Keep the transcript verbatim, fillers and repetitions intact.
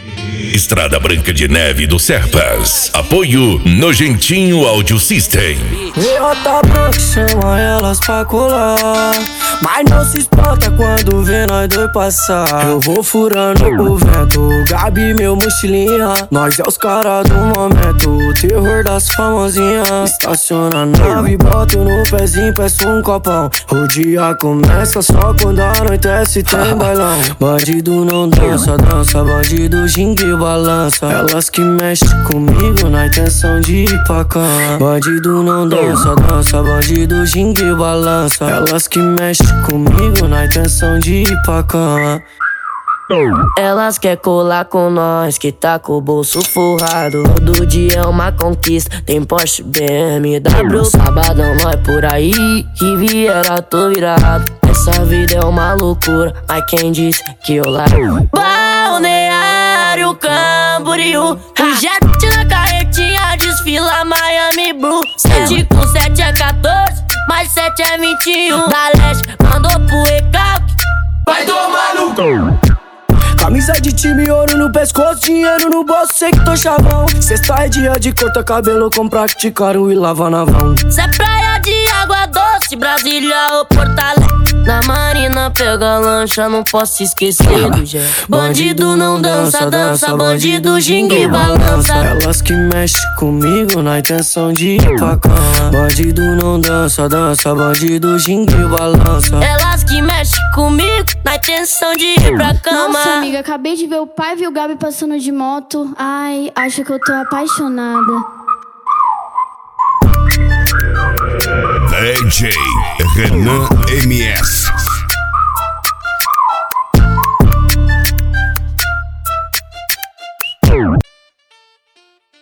Estrada Branca de Neve do Serpas. Apoio Nojentinho Audio System. Rota branca chama elas pra colar, mas não se espanta quando vê nós dois passar. Eu vou furando o vento, Gabi meu mochilinha. Nós é os caras do momento, o terror das famosinhas. Estaciona a nave, boto no pezinho, peço um copão. O dia começa só quando anoitece, tem bailão. Bandido não dança, dança, bandido gingue e balança. Elas que mexem comigo na intenção de ir pra cama. Bandido não dança, dança, bandido gingue e balança. Elas que mexem comigo na intenção de ir pra cama. Elas quer colar com nós, que tá com o bolso forrado. Todo dia é uma conquista, tem Porsche, B M W. Sabadão nós por aí, Riviera tô virado. Essa vida é uma loucura, mas quem disse que eu largo? Balneário Camboriú, o jet na carretinha desfila Miami Blue. Sete com sete é quatorze, mais sete é vinte e um. Da leste mandou pro recalque, vai tomar no cu. Camisa de time, ouro no pescoço, dinheiro no bolso, sei que tô chavão. Sexta é dia de cortar cabelo, comprar que te caro e lavar na vão. Cê é praia de água doce, Brasília ou Porto Alegre. Na marina pega lancha, não posso esquecer do Gé. Bandido não dança, dança, bandido gingue e balança. Elas que mexem comigo na intenção de ir pra cama. Bandido não dança, dança, bandido gingue e balança. Elas que mexem comigo na intenção de ir pra cama. Nossa, amiga, acabei de ver o pai e o Gabi passando de moto. Ai, acho que eu tô apaixonada. D J Renan M S